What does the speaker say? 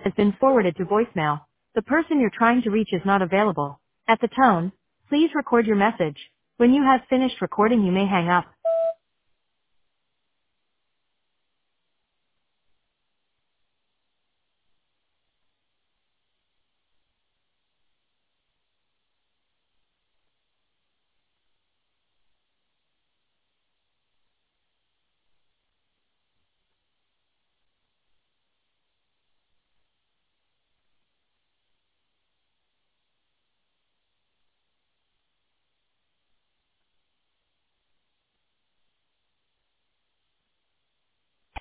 has been forwarded to voicemail. The person you're trying to reach is not available. At the tone, please record your message. When you have finished recording, you may hang up.